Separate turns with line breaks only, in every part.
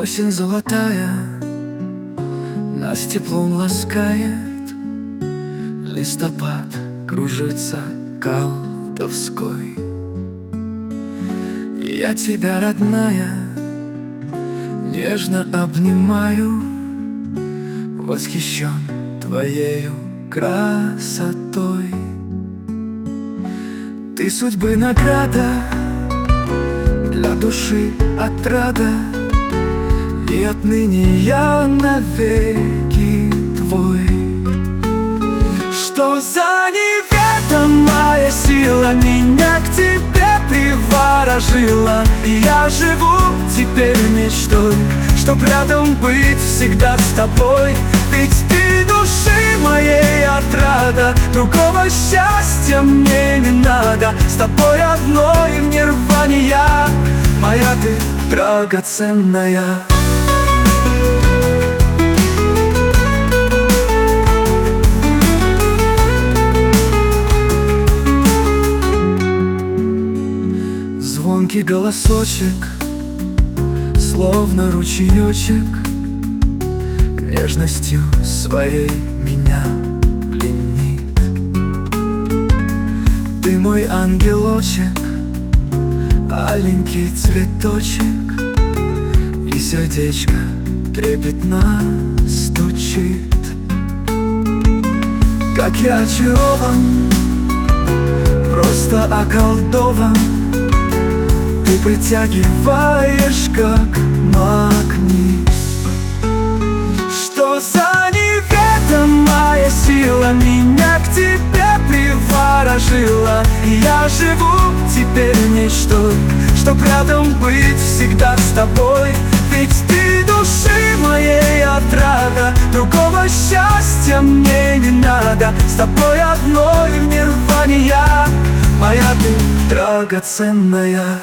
Осень золотая нас теплом ласкает, листопад кружится колдовской. Я тебя, родная, нежно обнимаю, восхищен твоею красотой. Ты судьбы награда, для души отрада, и отныне я навеки твой. Что за неведомая сила меня к тебе приворожила, и я живу теперь мечтой, чтоб рядом быть всегда с тобой. Ведь ты души моей отрада, другого счастья мне не надо. С тобой одной в нирване я, моя ты драгоценная. Звонкий голосочек, словно ручеечек, нежностью своей меня пленит. Ты мой ангелочек, аленький цветочек, и сердечко трепетно стучит. Как я очарован, просто околдован, ты притягиваешь, как магнит. Что за неведомая сила меня к тебе приворожила, и я живу теперь мечтой, чтоб рядом быть всегда с тобой. Ведь ты души моей отрада, другого счастья мне не надо. С тобой одной в нирване я, моя ты драгоценная.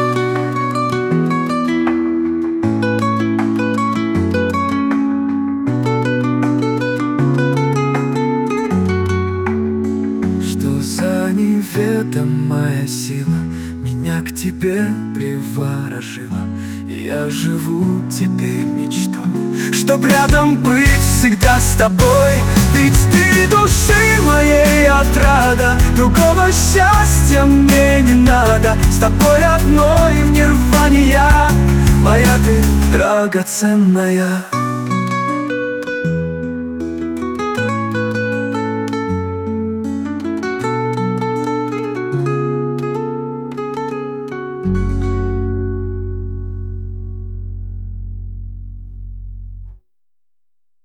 Неведомая сила меня к тебе приворожила, и я живу теперь мечтой, чтоб рядом быть всегда с тобой. Ведь ты души моей отрада, другого счастья мне не надо. С тобой одной в нирване я, моя ты драгоценная.